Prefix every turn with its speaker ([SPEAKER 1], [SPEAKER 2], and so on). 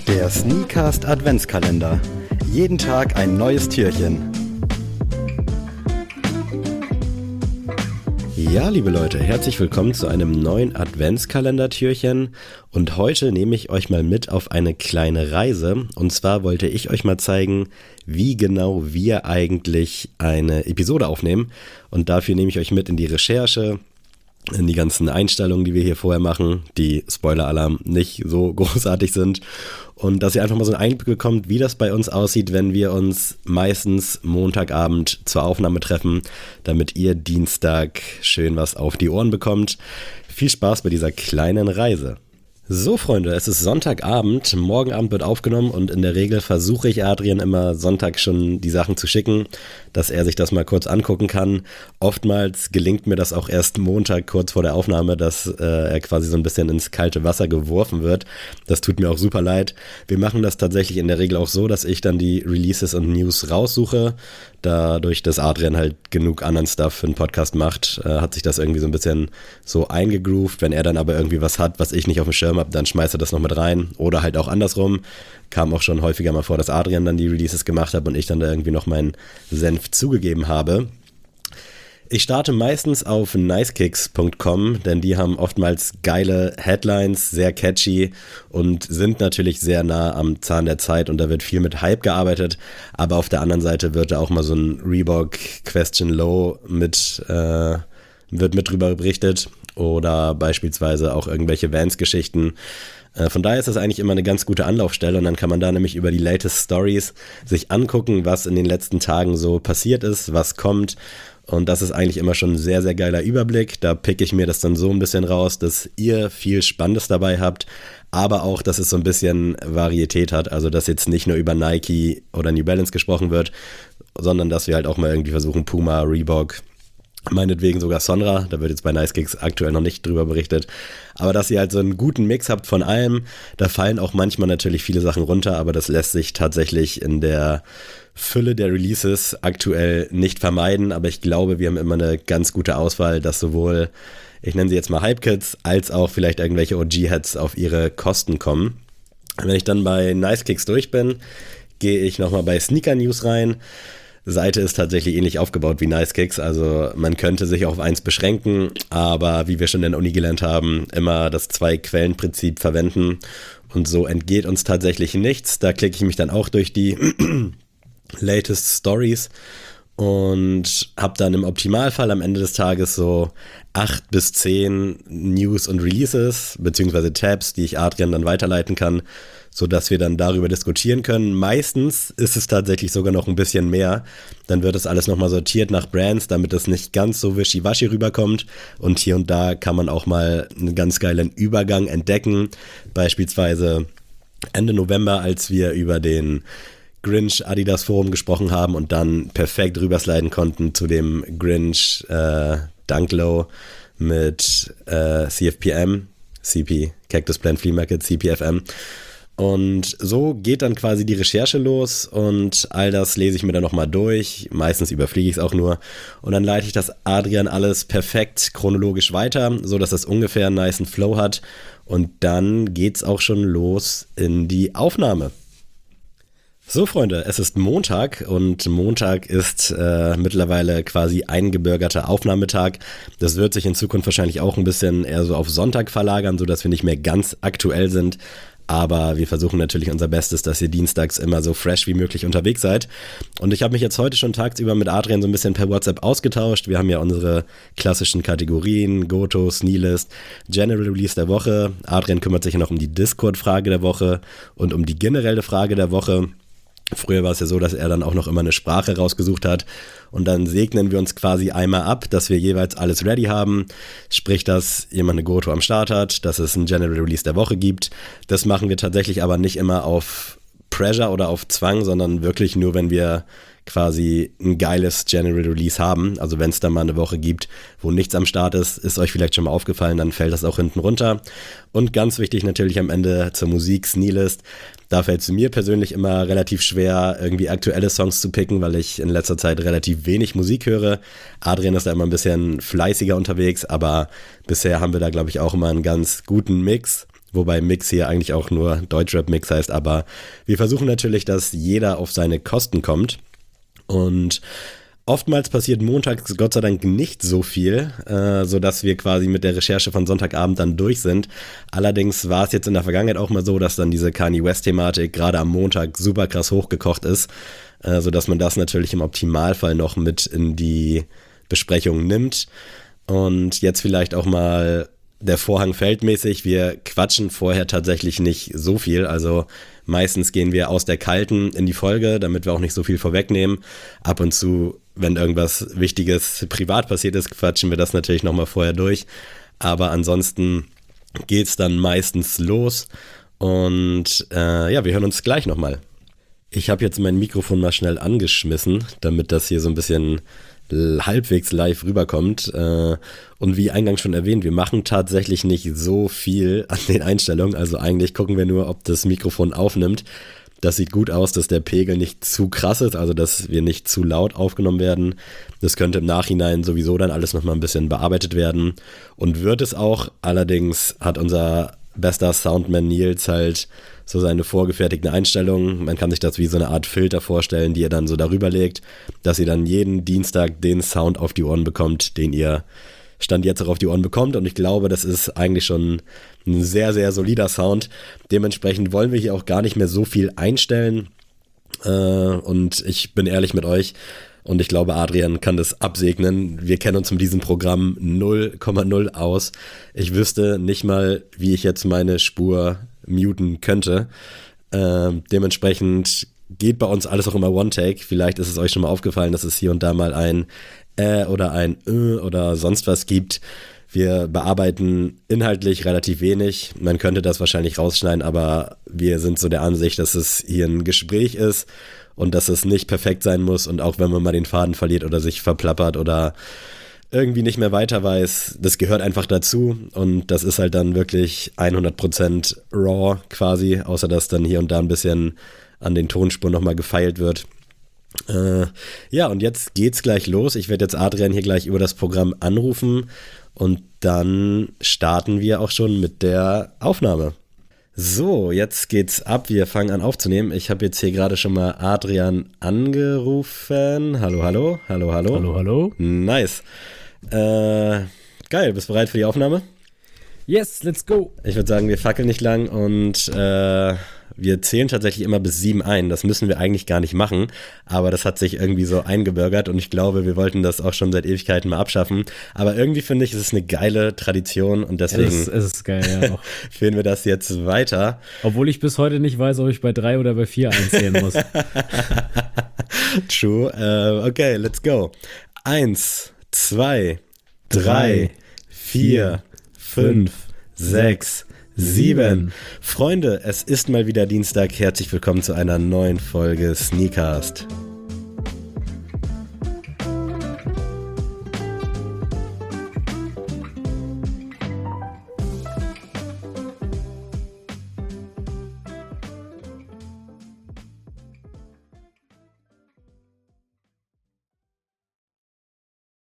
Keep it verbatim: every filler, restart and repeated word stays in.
[SPEAKER 1] Der Sneakcast Adventskalender. Jeden Tag ein neues Türchen.
[SPEAKER 2] Ja, liebe Leute, herzlich willkommen zu einem neuen Adventskalender-Türchen. Und heute nehme ich euch mal mit auf eine kleine Reise. Und zwar wollte ich euch mal zeigen, wie genau wir eigentlich eine Episode aufnehmen. Und dafür nehme ich euch mit in die Recherche, in die ganzen Einstellungen, die wir hier vorher machen, die, Spoiler-Alarm, nicht so großartig sind. Und dass ihr einfach mal so einen Einblick bekommt, wie das bei uns aussieht, wenn wir uns meistens Montagabend zur Aufnahme treffen, damit ihr Dienstag schön was auf die Ohren bekommt. Viel Spaß bei dieser kleinen Reise. So, Freunde, es ist Sonntagabend, morgen Abend wird aufgenommen und in der Regel versuche ich Adrian immer Sonntag schon die Sachen zu schicken, dass er sich das mal kurz angucken kann. Oftmals gelingt mir das auch erst Montag kurz vor der Aufnahme, dass äh, er quasi so ein bisschen ins kalte Wasser geworfen wird. Das tut mir auch super leid. Wir machen das tatsächlich in der Regel auch so, dass ich dann die Releases und News raussuche. Dadurch, dass Adrian halt genug anderen Stuff für einen Podcast macht, äh, hat sich das irgendwie so ein bisschen so eingegroovt. Wenn er dann aber irgendwie was hat, was ich nicht auf dem Schirm habe, dann schmeißt er das noch mit rein. Oder halt auch andersrum. Kam auch schon häufiger mal vor, dass Adrian dann die Releases gemacht hat und ich dann da irgendwie noch meinen Senf zugegeben habe. Ich starte meistens auf nicekicks punkt com, denn die haben oftmals geile Headlines, sehr catchy und sind natürlich sehr nah am Zahn der Zeit und da wird viel mit Hype gearbeitet, aber auf der anderen Seite wird da auch mal so ein Reebok Question Low mit, äh, wird mit drüber berichtet oder beispielsweise auch irgendwelche Vans-Geschichten. Von daher ist das eigentlich immer eine ganz gute Anlaufstelle und dann kann man da nämlich über die latest Stories sich angucken, was in den letzten Tagen so passiert ist, was kommt und das ist eigentlich immer schon ein sehr, sehr geiler Überblick. Da picke ich mir das dann so ein bisschen raus, dass ihr viel Spannendes dabei habt, aber auch, dass es so ein bisschen Varietät hat, also dass jetzt nicht nur über Nike oder New Balance gesprochen wird, sondern dass wir halt auch mal irgendwie versuchen, Puma, Reebok, meinetwegen sogar Sonra, da wird jetzt bei Nicekicks aktuell noch nicht drüber berichtet, aber dass ihr halt so einen guten Mix habt von allem, da fallen auch manchmal natürlich viele Sachen runter, aber das lässt sich tatsächlich in der Fülle der Releases aktuell nicht vermeiden, aber ich glaube, wir haben immer eine ganz gute Auswahl, dass sowohl, ich nenne sie jetzt mal Hype-Kids, als auch vielleicht irgendwelche O G-Heads auf ihre Kosten kommen. Wenn ich dann bei Nicekicks durch bin, gehe ich nochmal bei Sneaker News rein. Seite ist tatsächlich ähnlich aufgebaut wie Nicekicks, also man könnte sich auf eins beschränken, aber wie wir schon in der Uni gelernt haben, immer das Zwei-Quellen-Prinzip verwenden und so entgeht uns tatsächlich nichts. Da klicke ich mich dann auch durch die latest Stories und habe dann im Optimalfall am Ende des Tages so acht bis zehn News und Releases, beziehungsweise Tabs, die ich Adrian dann weiterleiten kann, sodass wir dann darüber diskutieren können. Meistens ist es tatsächlich sogar noch ein bisschen mehr. Dann wird das alles nochmal sortiert nach Brands, damit es nicht ganz so wischiwaschi rüberkommt. Und hier und da kann man auch mal einen ganz geilen Übergang entdecken. Beispielsweise Ende November, als wir über den Grinch Adidas Forum gesprochen haben und dann perfekt rübersliden konnten zu dem Grinch äh, Dunk Low mit äh, C F P M, C P, Cactus Plant Flea Market, C P F M. Und so geht dann quasi die Recherche los und all das lese ich mir dann nochmal durch. Meistens überfliege ich es auch nur. Und dann leite ich das Adrian alles perfekt chronologisch weiter, sodass das ungefähr einen nicen Flow hat. Und dann geht's auch schon los in die Aufnahme. So, Freunde, es ist Montag und Montag ist äh, mittlerweile quasi eingebürgerter Aufnahmetag. Das wird sich in Zukunft wahrscheinlich auch ein bisschen eher so auf Sonntag verlagern, sodass wir nicht mehr ganz aktuell sind. Aber wir versuchen natürlich unser Bestes, dass ihr dienstags immer so fresh wie möglich unterwegs seid. Und ich habe mich jetzt heute schon tagsüber mit Adrian so ein bisschen per WhatsApp ausgetauscht. Wir haben ja unsere klassischen Kategorien, Goto, Sneelist, General Release der Woche. Adrian kümmert sich ja noch um die Discord-Frage der Woche und um die generelle Frage der Woche. Früher war es ja so, dass er dann auch noch immer eine Sprache rausgesucht hat und dann segnen wir uns quasi einmal ab, dass wir jeweils alles ready haben, sprich, dass jemand eine Goto am Start hat, dass es einen General Release der Woche gibt. Das machen wir tatsächlich aber nicht immer auf Pressure oder auf Zwang, sondern wirklich nur, wenn wir quasi ein geiles General Release haben. Also wenn es da mal eine Woche gibt, wo nichts am Start ist, ist euch vielleicht schon mal aufgefallen, dann fällt das auch hinten runter. Und ganz wichtig natürlich am Ende zur Musik, Sneelist. Da fällt es mir persönlich immer relativ schwer, irgendwie aktuelle Songs zu picken, weil ich in letzter Zeit relativ wenig Musik höre. Adrian ist da immer ein bisschen fleißiger unterwegs, aber bisher haben wir da, glaube ich, auch immer einen ganz guten Mix. wobei Mix hier eigentlich auch nur Deutschrap-Mix heißt, aber wir versuchen natürlich, dass jeder auf seine Kosten kommt und oftmals passiert montags Gott sei Dank nicht so viel, äh, sodass wir quasi mit der Recherche von Sonntagabend dann durch sind. Allerdings war es jetzt in der Vergangenheit auch mal so, dass dann diese Kanye West-Thematik gerade am Montag super krass hochgekocht ist, äh, sodass man das natürlich im Optimalfall noch mit in die Besprechung nimmt. Und jetzt vielleicht auch mal der Vorhang fällt mäßig. Wir quatschen vorher tatsächlich nicht so viel. Also meistens gehen wir aus der Kalten in die Folge, damit wir auch nicht so viel vorwegnehmen. Ab und zu, wenn irgendwas Wichtiges privat passiert ist, quatschen wir das natürlich nochmal vorher durch. Aber ansonsten geht's dann meistens los. Und äh, ja, wir hören uns gleich nochmal. Ich habe jetzt mein Mikrofon mal schnell angeschmissen, damit das hier so ein bisschen halbwegs live rüberkommt. Und wie eingangs schon erwähnt, wir machen tatsächlich nicht so viel an den Einstellungen. Also eigentlich gucken wir nur, ob das Mikrofon aufnimmt. Das sieht gut aus, dass der Pegel nicht zu krass ist, also dass wir nicht zu laut aufgenommen werden. Das könnte im Nachhinein sowieso dann alles nochmal ein bisschen bearbeitet werden. Und wird es auch. Allerdings hat unser bester Soundman Nils halt so seine vorgefertigten Einstellungen. Man kann sich das wie so eine Art Filter vorstellen, die ihr dann so darüber legt, dass ihr dann jeden Dienstag den Sound auf die Ohren bekommt, den ihr Stand jetzt auch auf die Ohren bekommt. Und ich glaube, das ist eigentlich schon ein sehr, sehr solider Sound. Dementsprechend wollen wir hier auch gar nicht mehr so viel einstellen. Äh, und ich bin ehrlich mit euch, und ich glaube, Adrian kann das absegnen. Wir kennen uns mit diesem Programm null Komma null aus. Ich wüsste nicht mal, wie ich jetzt meine Spur muten könnte. Äh, dementsprechend geht bei uns alles auch immer One-Take. Vielleicht ist es euch schon mal aufgefallen, dass es hier und da mal ein Äh oder ein Ö oder sonst was gibt. Wir bearbeiten inhaltlich relativ wenig. Man könnte das wahrscheinlich rausschneiden, aber wir sind so der Ansicht, dass es hier ein Gespräch ist und dass es nicht perfekt sein muss. Und auch wenn man mal den Faden verliert oder sich verplappert oder irgendwie nicht mehr weiter weiß, das gehört einfach dazu. Und das ist halt dann wirklich hundert Prozent raw quasi, außer dass dann hier und da ein bisschen an den Tonspuren nochmal gefeilt wird. Äh, ja, und jetzt geht's gleich los. Ich werde jetzt Adrian hier gleich über das Programm anrufen und dann starten wir auch schon mit der Aufnahme. So, jetzt geht's ab. Wir fangen an aufzunehmen. Ich habe jetzt hier gerade schon mal Adrian angerufen. Hallo, hallo, hallo, hallo.
[SPEAKER 3] Hallo, hallo.
[SPEAKER 2] Nice. Äh, geil, bist du bereit für die Aufnahme?
[SPEAKER 3] Yes, let's go.
[SPEAKER 2] Ich würde sagen, wir fackeln nicht lang und äh, wir zählen tatsächlich immer bis sieben ein. Das müssen wir eigentlich gar nicht machen, aber das hat sich irgendwie so eingebürgert und ich glaube, wir wollten das auch schon seit Ewigkeiten mal abschaffen. Aber irgendwie finde ich, es ist eine geile Tradition und deswegen
[SPEAKER 3] es ist, es ist geil, ja, auch.
[SPEAKER 2] führen wir das jetzt weiter.
[SPEAKER 3] Obwohl ich bis heute nicht weiß, ob ich bei drei oder bei vier einzählen muss.
[SPEAKER 2] True. Uh, okay, let's go. Eins, zwei, drei, vier, fünf, sechs, sieben. Freunde, es ist mal wieder Dienstag. Herzlich willkommen zu einer neuen Folge Sneakcast.